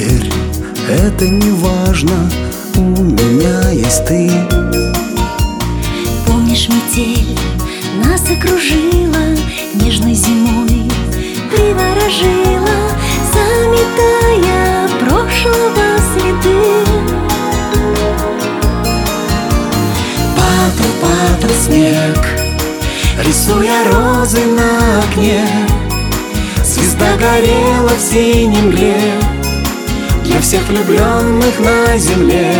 Поверь, это не важно, у меня есть ты. Помнишь, метель нас окружила, нежной зимой приворожила, заметая прошлого следы. Падал, падал снег, рисуя розы на окне. Звезда горела в синей мгле для всех влюбленных на земле.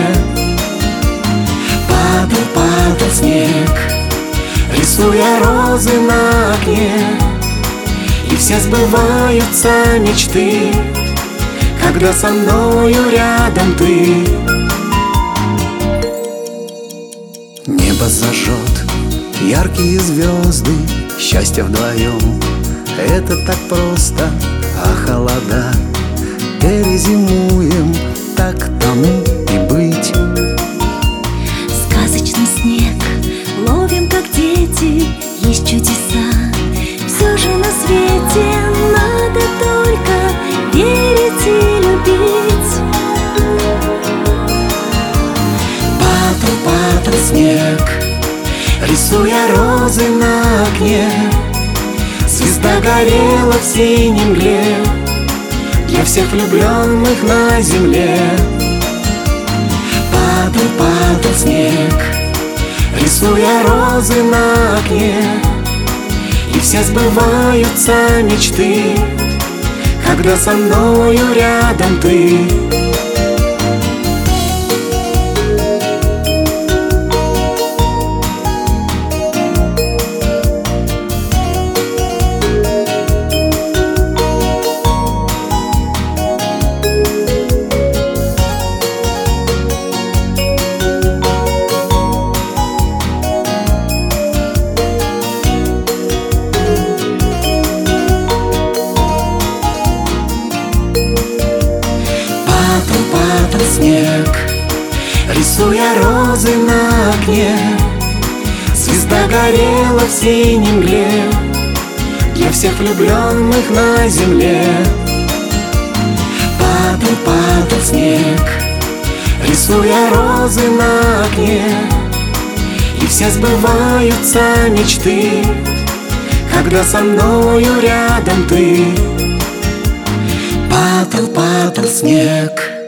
Падал, падал снег, рисуя розы на окне. И все сбываются мечты, когда со мною рядом ты. Небо зажжет яркие звезды, счастье вдвоем — это так просто. А холода перезимуем, так тому и быть. Сказочный снег ловим, как дети, есть чудеса. Все же на свете надо только верить и любить. Падал, падал снег, рисуя розы на окне. Звезда горела в синей мгле для всех влюбленных на земле. Падал, падал снег, рисуя розы на окне. И все сбываются мечты, когда со мною рядом ты. Падал снег, рисуя розы на окне. Звезда горела в синей мгле для всех влюбленных на земле. Падал, падал снег, рисуя розы на окне. И все сбываются мечты, когда со мною рядом ты. Падал, падал снег,